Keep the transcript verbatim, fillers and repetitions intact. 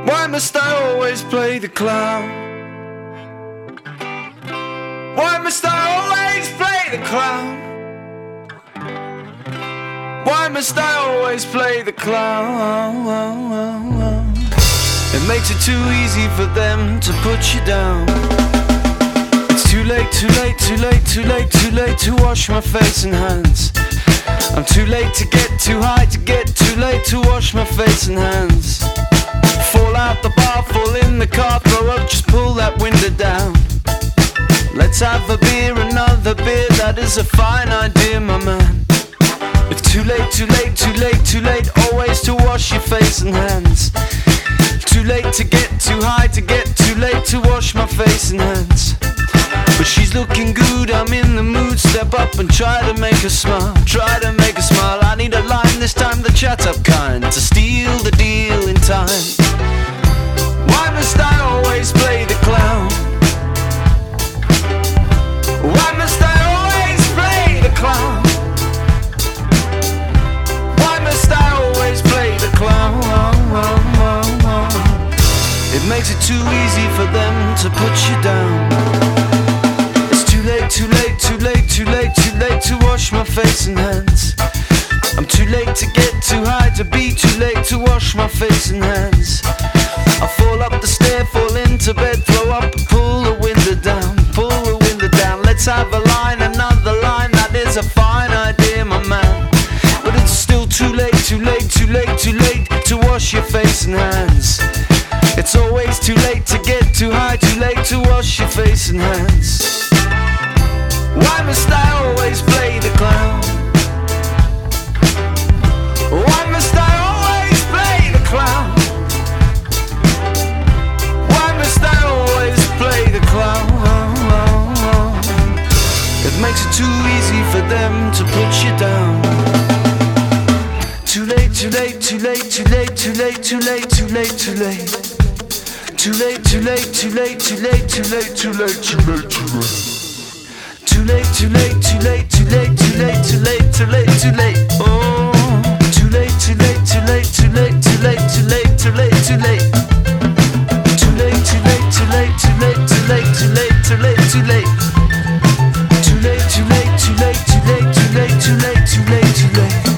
Why must I always play the clown? Why must I always play the clown? Why must I always play the clown? It makes it too easy for them to put you down. It's too late, too late, too late, too late, too late to wash my face and hands. I'm too late to get too high to get too late to wash my face and hands. Fall out the bar, fall in the car, throw up, just pull that window down. Let's have a beer, another beer, that is a fine idea, my man. It's too late, too late, too late, too late, always to wash your face and hands. Too late to get too high, to get too late to wash my face and hands. But she's looking good, I'm in the mood, step up and try to make her smile. Try to make her smile, I need a line, this time the chat up kind, to steal the deal in time. Why must I always play the clown? Why must I always play the clown? Why must I always play the clown? It makes it too easy for them to put you down. Too late, too late, too late, too late to wash my face and hands. I'm too late to get too high to be too late to wash my face and hands. I fall up the stair, fall into bed, throw up and pull the window down. Pull the window down, let's have a line, another line, that is a fine idea, my man. But it's still too late, too late, too late, too late to wash your face and hands. It's always too late to get too high, too late to wash your face and hands. Why must I always play the clown? Why must I always play the clown? Why must I always play the clown? It makes it too easy for them to put you down. Too late, too late, too late, too late, too late, too late, too late, too late. Too late, too late, too late, too late, too late, too late, too late, too late. Too late, too late, too late, too late, too late, too late, too late, too late. Oh, too late, too late, too late, too late, too late, too late, too late, too late. Too late, too late, too late, too late, too late, too late, too late, too late. Too late, too late, too late, too late, too late, too late, too late, too late.